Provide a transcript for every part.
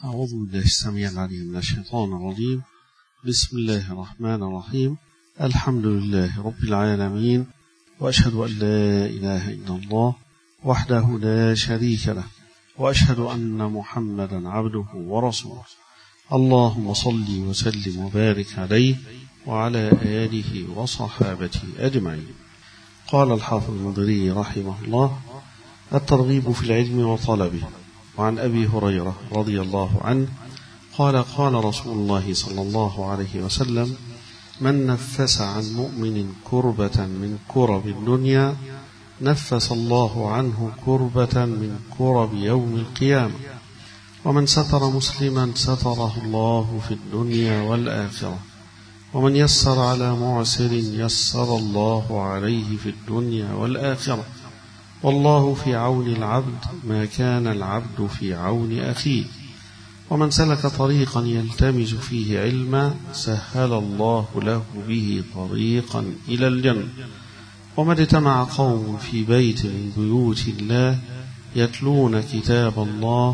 أعوذ بالله السميع العليم من الشيطان الرجيم. بسم الله الرحمن الرحيم. الحمد لله رب العالمين، وأشهد أن لا إله إلا الله وحده لا شريك له، وأشهد أن محمدا عبده ورسوله. اللهم صل وسلم وبارك عليه وعلى آله وصحابته أجمعين. قال الحافظ المنذري رحمه الله: الترغيب في العلم وطلبه. وعن أبي هريرة رضي الله عنه قال: قال رسول الله صلى الله عليه وسلم: من نفس عن مؤمن كربة من كرب الدنيا نفس الله عنه كربة من كرب يوم القيامة. ومن ستر مسلما ستره الله في الدنيا والآخرة. ومن يسر على معسر يسر الله عليه في الدنيا والآخرة. والله في عون العبد ما كان العبد في عون أخيه. ومن سلك طريقا يلتمس فيه علما سهل الله له به طريقا إلى الجنة. وما اجتمع قوم في بيت من بيوت الله يتلون كتاب الله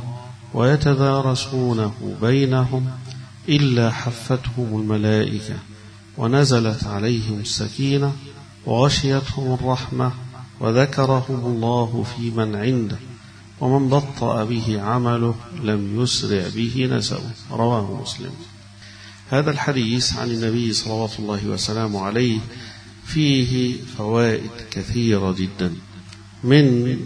ويتدارسونه بينهم إلا حفتهم الملائكة ونزلت عليهم السكينة وغشيتهم الرحمة وذكرهم الله في من عنده. ومن بطأ به عمله لم يسرع به نسبه. رواه مسلم. هذا الحديث عن النبي صلوات الله وسلامه عليه فيه فوائد كثيرة جدا. من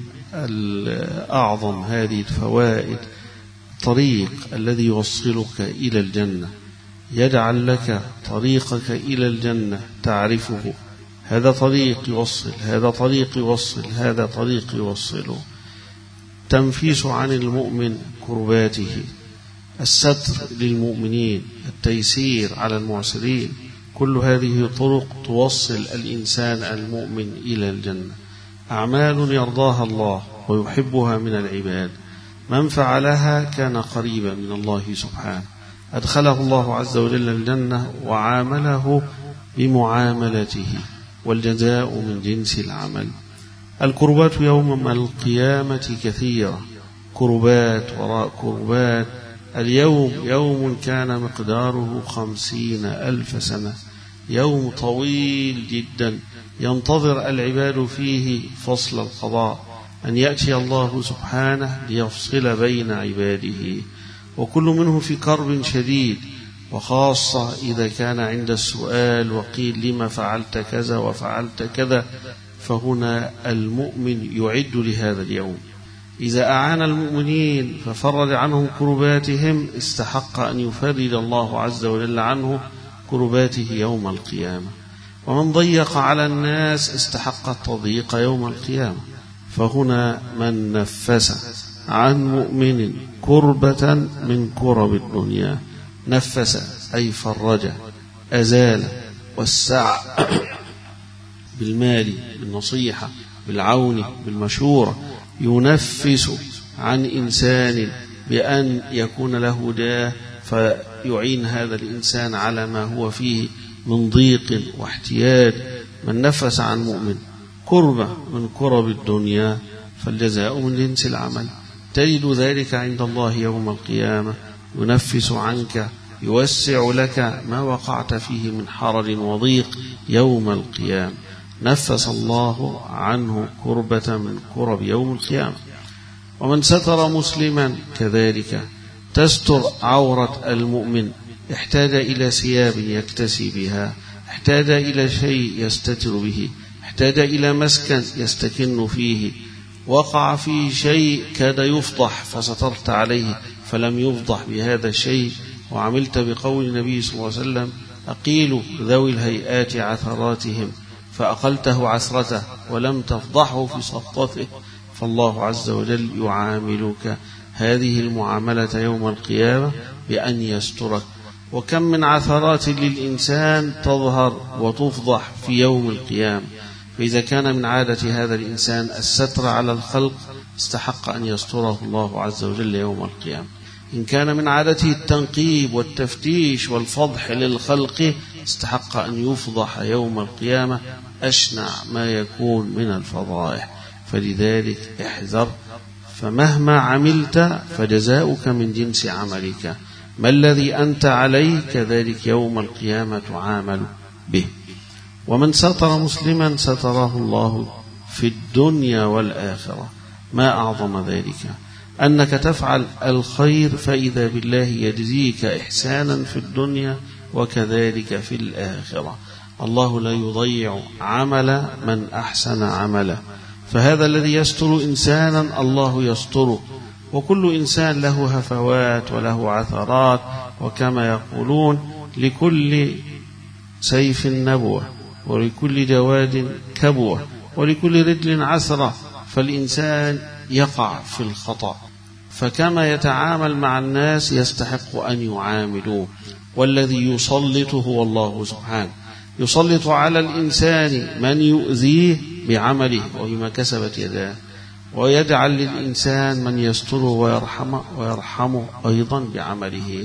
أعظم هذه الفوائد الطريق الذي يوصلك إلى الجنة، يجعل لك طريقك إلى الجنة تعرفه، هذا طريق يوصل، هذا طريق يوصل، هذا طريق يوصله. تنفيس عن المؤمن كرباته، الستر للمؤمنين، التيسير على المعسرين، كل هذه طرق توصل الإنسان المؤمن إلى الجنة. أعمال يرضاها الله ويحبها من العباد، من فعلها كان قريبا من الله سبحانه، أدخله الله عز وجل الجنة وعامله بمعاملته، والجزاء من جنس العمل. الكربات يوم القيامة كثيرة، كربات وراء كربات. اليوم يوم كان مقداره 50,000 سنة، يوم طويل جدا ينتظر العباد فيه فصل القضاء، أن يأتي الله سبحانه ليفصل بين عباده، وكل منه في كرب شديد، وخاصة إذا كان عند السؤال وقيل لما فعلت كذا وفعلت كذا، فهنا المؤمن يعد لهذا اليوم. إذا أعان المؤمنين ففرج عنهم كرباتهم استحق أن يفرج الله عز وجل عنه كرباته يوم القيامة. ومن ضيق على الناس استحق التضييق يوم القيامة. فهنا من نفس عن مؤمن كربة من كرب الدنيا، نفس أي فرج، أزال، وسع بالمال، بالنصيحة، بالعون، بالمشورة. ينفس عن إنسان بأن يكون له جاه فيعين هذا الإنسان على ما هو فيه من ضيق واحتياج. من نفس عن مؤمن كربة من كرب الدنيا فالجزاء من جنس العمل. تجد ذلك عند الله يوم القيامة، ينفس عنك، يوسع لك ما وقعت فيه من حرج وضيق يوم القيامة. نفس الله عنه كربة من كرب يوم القيامة. ومن ستر مسلما كذلك، تستر عورة المؤمن، احتاج إلى ثياب يكتسي بها، احتاج إلى شيء يستتر به، احتاج إلى مسكن يستكن فيه، وقع فيه شيء كاد يفضح فسترت عليه فلم يفضح بهذا الشيء، وعملت بقول النبي صلى الله عليه وسلم: أقيلوا ذوي الهيئات عثراتهم، فأقلته عثرته ولم تفضحه في سقطته، فالله عز وجل يعاملك هذه المعاملة يوم القيامة بأن يسترك. وكم من عثرات للإنسان تظهر وتفضح في يوم القيامة. فإذا كان من عادة هذا الإنسان الستر على الخلق استحق أن يستره الله عز وجل يوم القيامة. إن كان من عادته التنقيب والتفتيش والفضح للخلق استحق أن يفضح يوم القيامة أشنع ما يكون من الفضائح. فلذلك احذر فمهما عملت فجزاؤك من جنس عملك، ما الذي أنت عليه كذلك يوم القيامة تعامل به. ومن ستر مسلما ستره الله في الدنيا والآخرة. ما أعظم ذلك، أنك تفعل الخير فإذا بالله يجزيك إحسانا في الدنيا وكذلك في الآخرة. الله لا يضيع عمل من أحسن عمله، فهذا الذي يستر إنسانا الله يستره. وكل إنسان له هفوات وله عثرات، وكما يقولون لكل سيف نبوة، ولكل جواد كبوة، ولكل رجل عثرة. فالإنسان يقع في الخطأ، فكما يتعامل مع الناس يستحق أن يعاملوه. والذي يسلط هو الله سبحانه، يسلط على الإنسان من يؤذيه بعمله وبما كسبت يداه، ويجعل للإنسان من يستره ويرحمه أيضا بعمله.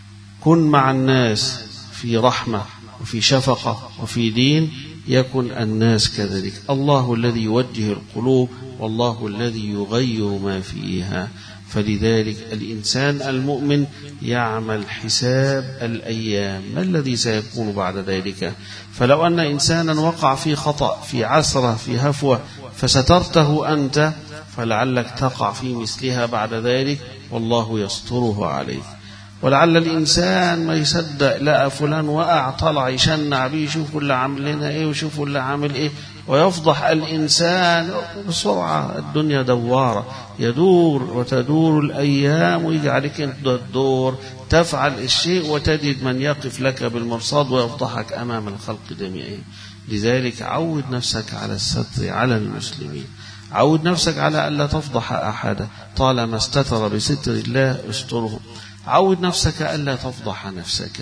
كن مع الناس في رحمة وفي شفقة وفي دين، يكن الناس كذلك. الله الذي يوجه القلوب، والله الذي يغير ما فيها. فلذلك الإنسان المؤمن يعمل حساب الأيام، ما الذي سيكون بعد ذلك. فلو أن إنسانا وقع في خطأ، في عثرة، في هفوة، فسترته أنت، فلعلك تقع في مثلها بعد ذلك والله يستره عليك. ولعل الإنسان ما يصدق لقى فلان وقع طلع يشنع بيه، شوفوا اللي عامل لنا إيه وشوفوا اللي عامل إيه، ويفضح الإنسان بسرعة. الدنيا دوارة، يدور وتدور الأيام، ويجي عليك أنت الدور تفعل الشيء وتجد من يقف لك بالمرصاد ويفضحك أمام الخلق جميعهم. لذلك عود نفسك على الستر على المسلمين، عود نفسك على ألا تفضح أحدا، طالما استتر بستر الله استره. عود نفسك ألا تفضح نفسك.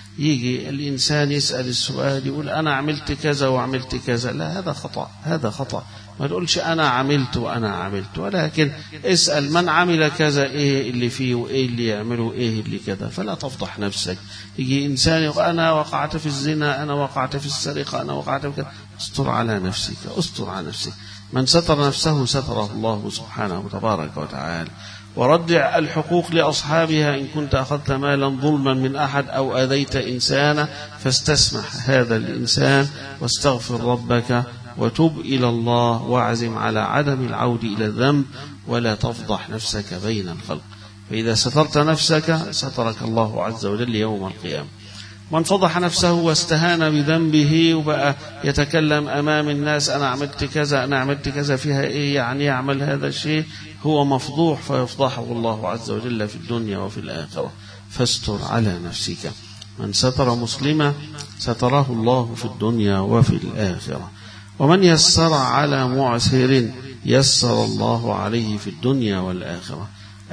يجي الإنسان يسأل السؤال يقول أنا عملت كذا وعملت كذا، لا، هذا خطأ، هذا خطأ. ما تقولش أنا عملت وأنا عملت، ولكن اسأل من عمل كذا إيه اللي فيه وإيه اللي يعمله إيه اللي كذا، فلا تفضح نفسك. يجي إنسان يقول أنا وقعت في الزنا، أنا وقعت في السرقة، أنا وقعت في كذا. استر على نفسك، استر على نفسك. من ستر نفسه ستره الله سبحانه تبارك وتعالى. وردع الحقوق لأصحابها. إن كنت أخذت مالا ظلما من أحد أو أذيت إنسانا فاستسمح هذا الإنسان واستغفر ربك وتب إلى الله، واعزم على عدم العود إلى الذنب، ولا تفضح نفسك بين الخلق. فإذا سترت نفسك سترك الله عز وجل يوم القيامة. من فضح نفسه واستهان بذنبه وبقى يتكلم أمام الناس أنا عملت كذا، أنا عملت كذا، فيها إيه يعني يعمل هذا الشيء، هو مفضوح فيفضحه الله عز وجل في الدنيا وفي الآخرة. فاستر على نفسك. من ستر مسلما ستره الله في الدنيا وفي الآخرة. ومن يسر على معسر يسر الله عليه في الدنيا والآخرة.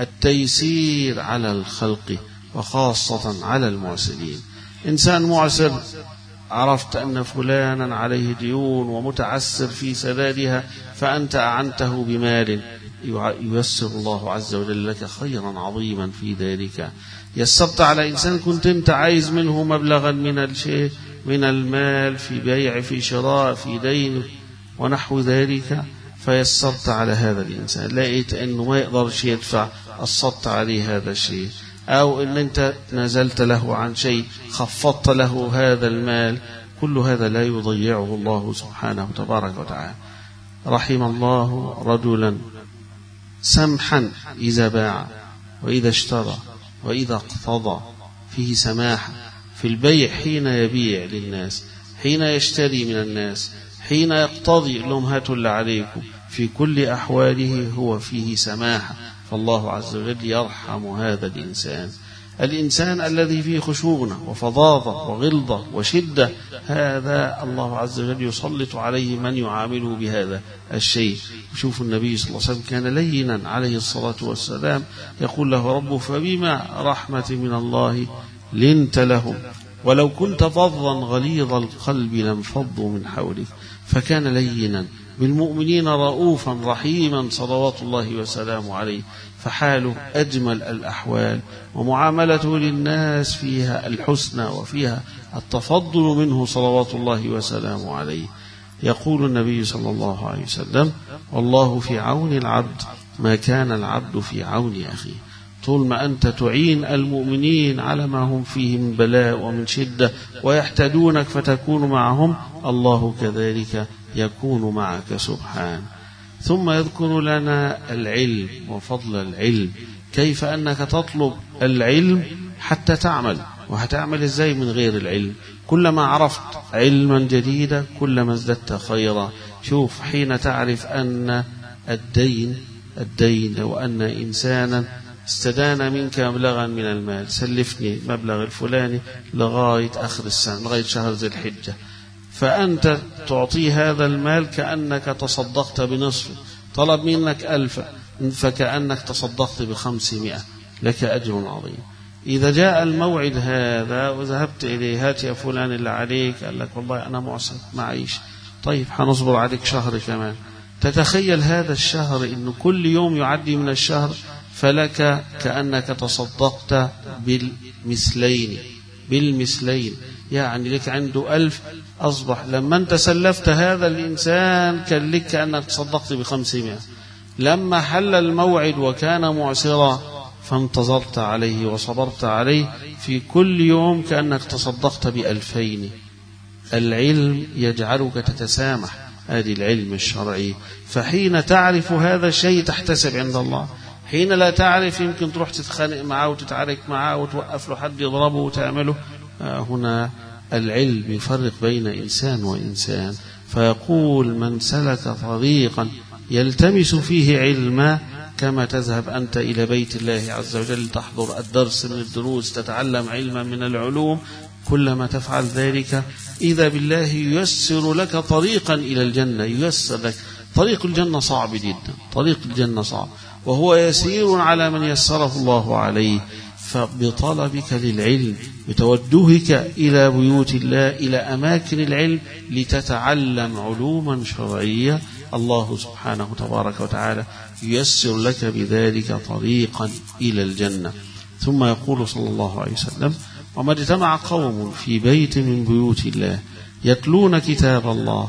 التيسير على الخلق وخاصة على المعسرين. إنسان معسر، عرفت أن فلانا عليه ديون ومتعسر في سدادها، فأنت أعنته بمال، ييسر الله عز وجل لك خيرا عظيما في ذلك. يسرت على إنسان كنت أنت عايز منه مبلغا من الشيء، من المال، في بيع، في شراء، في دين ونحو ذلك، فيسرت على هذا الإنسان. لقيت أنه ما يقدرش يدفع، قسطت عليه هذا الشيء، أو أن أنت نزلت له عن شيء، خفضت له هذا المال. كل هذا لا يضيعه الله سبحانه تبارك وتعالى. رحم الله رجلا سمحا إذا باع وإذا اشترى وإذا اقتضى، فيه سماحة في البيع، حين يبيع للناس، حين يشتري من الناس، حين يقتضي لهم هاتوا اللي عليكم. في كل أحواله هو فيه سماحة، فالله عز وجل يرحم هذا الإنسان الذي فيه خشونة وفظاظة وغلظة وشدة. هذا الله عز وجل يسلط عليه من يعامله بهذا الشيء. شوف النبي صلى الله عليه وسلم كان لينا عليه الصلاة والسلام، يقول له ربه فبما رحمة من الله لنت لهم ولو كنت فظا غليظ القلب لانفضوا من حولك. فكان لينا بالمؤمنين رؤوفا رحيما صلوات الله وسلامه عليه. فحاله أجمل الأحوال، ومعاملته للناس فيها الحسنى وفيها التفضل منه صلوات الله وسلامه عليه. يقول النبي صلى الله عليه وسلم والله في عون العبد ما كان العبد في عون أخيه. طول ما أنت تعين المؤمنين على ما هم فيه من بلاء ومن شدة ويحتاجونك فتكون معهم، الله كذلك يكون معك سبحانه. ثم يذكر لنا العلم وفضل العلم، كيف أنك تطلب العلم حتى تعمل. وهتعمل إزاي من غير العلم؟ كلما عرفت علما جديدا كلما ازددت خيرا. شوف، حين تعرف أن الدين لو أن إنسانا استدان منك مبلغا من المال، سلفني المبلغ الفلاني لغاية آخر السنة، لغاية شهر ذي الحجة، فأنت تعطي هذا المال كأنك تصدقت بنصفه. طلب منك 1000 فكأنك تصدقت ب500، لك أجر عظيم. إذا جاء الموعد هذا وذهبت إليه، هات يا فلان اللي عليك، قال لك والله أنا معسر معيش، طيب هنصبر عليك شهر كمان. تتخيل هذا الشهر إنه كل يوم يعدي من الشهر فلك كأنك تصدقت بالمثلين، يعني لك عنده 1000، أصبح لما أنت سلفت هذا الإنسان كان لك كأنك تصدقت ب500. لما حل الموعد وكان معسرا فانتظرت عليه وصبرت عليه، في كل يوم كأنك تصدقت ب2000. العلم يجعلك تتسامح، هذه العلم الشرعي. فحين تعرف هذا الشيء تحتسب عند الله. حين لا تعرف يمكن تروح تتخانق معه وتتعارك معه وتوقف له حد يضربه وتعمله. هنا العلم يفرق بين إنسان وإنسان. فيقول: من سلك طريقا يلتمس فيه علما، كما تذهب أنت إلى بيت الله عز وجل تحضر الدرس من الدروس تتعلم علما من العلوم، كلما تفعل ذلك إذا بالله ييسر لك طريقا إلى الجنة. ييسر لك طريق الجنة. صعب جدا، طريق الجنة صعب، وهو يسير على من يسره الله عليه. فبطلبك للعلم، بتوجهك إلى بيوت الله، إلى أماكن العلم لتتعلم علوما شرعية، الله سبحانه تبارك وتعالى ييسر لك بذلك طريقا إلى الجنة. ثم يقول صلى الله عليه وسلم: وما اجتمع قوم في بيت من بيوت الله يتلون كتاب الله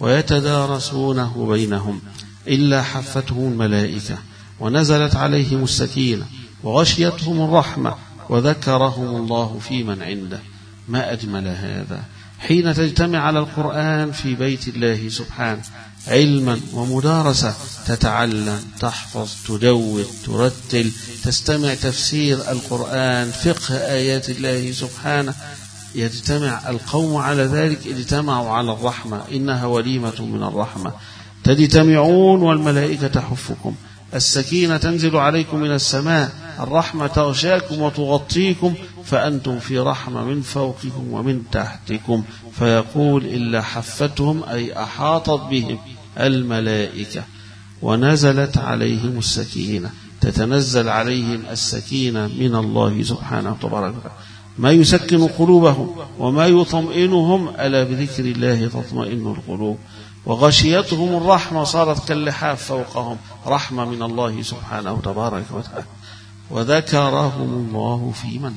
ويتدارسونه بينهم إلا حفتهم الملائكة ونزلت عليهم السكينة وغشيتهم الرحمة وذكرهم الله في من عنده. ما أجمل هذا! حين تجتمع على القرآن في بيت الله سبحانه علما ومدارسة، تتعلم، تحفظ، تدون، ترتل، تستمع تفسير القرآن، فقه آيات الله سبحانه، يجتمع القوم على ذلك. اجتمعوا على الرحمة، إنها وليمة من الرحمة. تجتمعون والملائكة تحفكم، السكينة تنزل عليكم من السماء، الرحمة تغشاكم وتغطيكم، فأنتم في رحمة من فوقكم ومن تحتكم. فيقول: إلا حفتهم، أي أحاطت بهم الملائكة، ونزلت عليهم السكينة، تتنزل عليهم السكينة من الله سبحانه تبارك وتعالى. ما يسكن قلوبهم وما يطمئنهم، ألا بذكر الله تطمئن القلوب. وغشيتهم الرحمة، صارت كاللحاف فوقهم، رحمة من الله سبحانه تبارك وتعالى. وذكرهم الله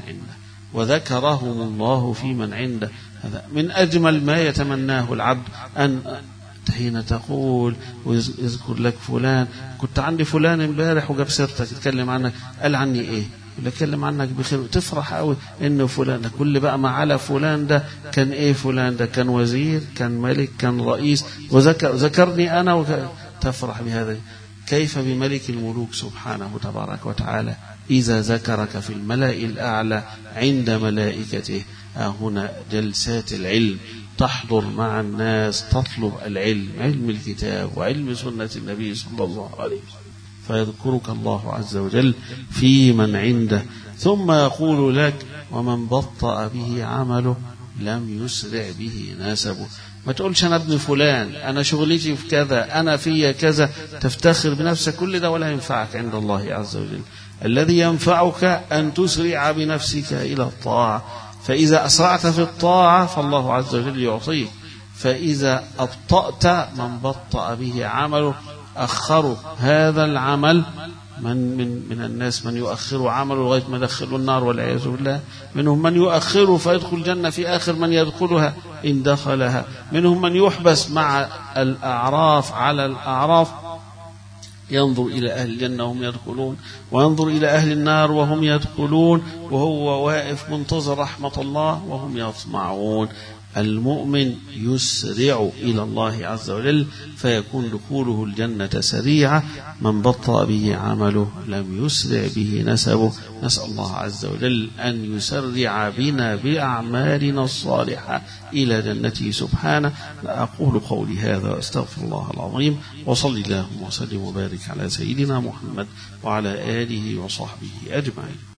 في من عنده. هذا من أجمل ما يتمناه العبد، أن حين تقول ويذكر لك فلان، كنت عندي فلان امبارح وجاب سيرتك يتكلم عنك، قال عني ايه؟ يتكلم عنك بخير، تفرح قوي انه فلان ده، كل بقى ما على فلان ده كان ايه، فلان ده كان وزير، كان ملك، كان رئيس، وذكرني انا تفرح بهذا. كيف بملك الملوك سبحانه تبارك وتعالى إذا ذكرك في الملأ الأعلى عند ملائكته. هنا جلسات العلم، تحضر مع الناس، تطلب العلم، علم الكتاب وعلم سنة النبي صلى الله عليه وسلم، فيذكرك الله عز وجل في من عنده. ثم يقول لك: ومن بطأ به عمله لم يسرع به نسبه. ما تقولش أنا ابن فلان، أنا شغلتي في كذا، أنا في كذا، تفتخر بنفسك، كل ده ولا ينفعك عند الله عز وجل. الذي ينفعك أن تسرع بنفسك إلى الطاعة، فإذا أسرعت في الطاعة فالله عز وجل يعطيك. فإذا أبطأت، من بطأ به عمله أخروا هذا العمل. من الناس من يؤخر عمله لغاية ما يدخلوا النار والعياذ بالله، منهم من يؤخره فيدخل الجنة في آخر من يدخلها إن دخلها، منهم من يحبس مع الأعراف على الأعراف ينظر إلى أهل الجنة وهم يدخلون، وينظر إلى أهل النار وهم يدخلون، وهو واقف منتظر رحمة الله وهم يطمعون. المؤمن يسرع إلى الله عز وجل فيكون دخوله الجنة سريعة. من بطأ به عمله لم يسرع به نسبه. نسأل الله عز وجل أن يسرع بنا بأعمالنا الصالحة إلى جنته سبحانه. أقول قولي هذا وأستغفر الله العظيم، وصلي اللهم وسلم وبارك على سيدنا محمد وعلى آله وصحبه أجمعين.